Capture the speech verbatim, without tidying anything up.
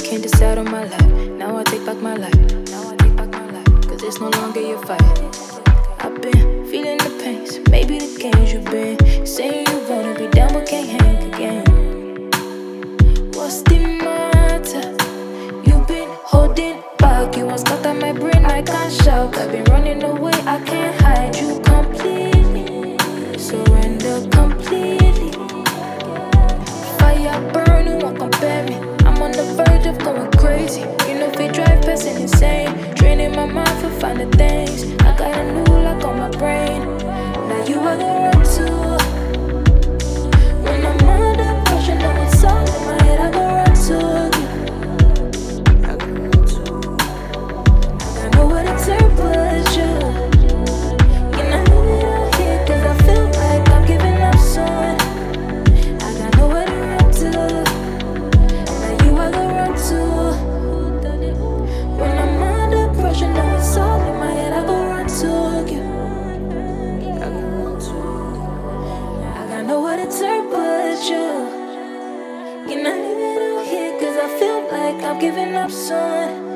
can't decide on my life. Now I take back my life. Now I take back my life. Cause it's no longer your fight. I've been feeling the pains, maybe the games you've been saying you wanna be down but can't hang again. What's the matter? You've been holding back. You want stuck on my brain, I can't shout. I've been running away, I can't hide you completely. Surrender completely. Fire burn, who won't compare me? I'm on the verge of going crazy. You know if it drive person insane. Draining my mind for finding things. I got a new lock on my brain. Now you are the run to. When I'm under pressure, know it's all in my head, I go run to you. I go run to you. I got nowhere to turn but you. Can I leave it all here? Cause I feel like I'm giving up soon. I got nowhere to run to. Now you are the run to. When I'm under pressure, know it's all in my head, I go run to you. I go run to you. I got nowhere to turn but you. Can I leave it all here? Cause I feel like I'm giving up soon.